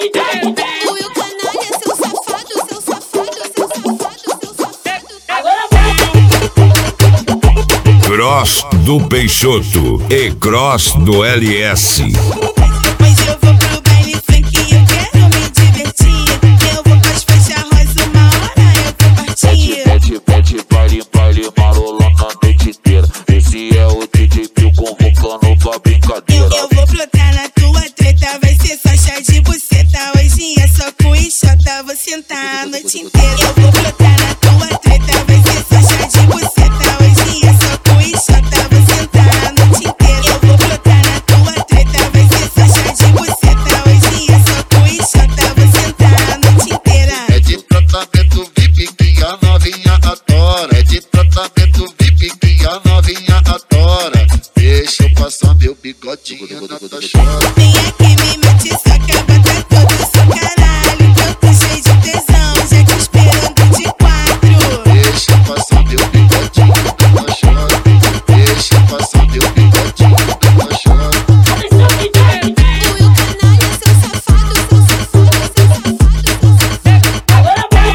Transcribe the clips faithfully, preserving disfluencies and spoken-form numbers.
Will Canalha, seu safado, seu safado, seu safado, seu safado. Agora vai! Cross do Peixoto e Cross do L S. Hoje eu vou pro baile funk e eu quero me divertir. Eu vou pras faixas rosa, uma hora eu vou partir. Pede, pede, baile, baile, marola na noite inteira. Esse é o D J Pio convocando pra brincadeira. Eu, eu vou plotar na tua treta, vai ser só chá de buceta. Hoje é só com enxota, vou sentar a noite inteira. Eu vou plotar na tua treta, vai ser só chá de buceta. Hoje é só com enxota, vou sentar a noite inteira. Eu vou plotar na tua treta, vai ser só chá de buceta. Hoje é só com enxota, vou sentar a noite inteira. É de tratamento V I P que a novinha adora. É de tratamento V I P que a novinha adora. Deixa eu passar meu bigodinho na tua chora. Vem aqui, me mete soca, bota todo o seu caralho. Que eu tô cheio de tesão, já te esperando de quatro. Deixa eu passar meu bigodinho na tua chora. Deixa eu passar meu bigodinho na tua chora. Will Canalha, seu safado, seu safado, seu safado, seu safado. Agora vai!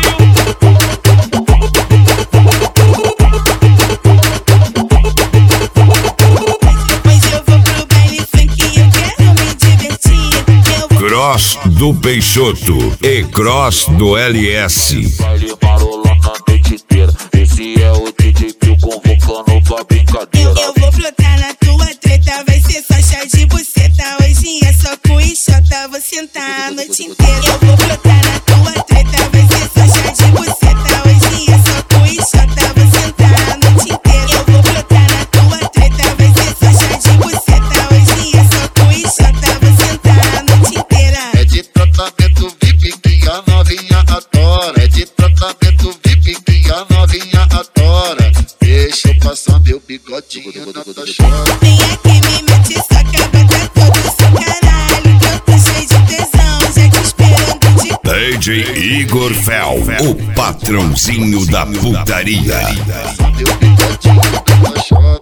Hoje eu vou pro baile funk e eu quero me divertir. Eu vou Cross do Peixoto e Cross do L S. Baile, marola na noite inteira. Esse é o D J Pio convocando pra Eu, brincadeira. eu vou plotar na tua treta, vai ser só chá de buceta. Hoje é só com enxota, vou sentar a noite inteira. Eu vou plotar na tua treta, vai ser só chá de buceta. Hoje é só com enxota, vou sentar a noite inteira. Eu vou plotar na tua treta, vai ser só chá de buceta. Hoje é só com enxota, vou sentar a noite inteira. É de tratamento V I P que a novinha adora. É de tratamento V I P que a novinha adora. Deixa eu passar meu bigodinho na tua chora. Vem aqui, me mete soca, bota todo o seu caralho. Que eu tô cheio de tesão, já te esperando de D J Igor Fel, o patrãozinho da putaria. Meu bigodinho na tua chora.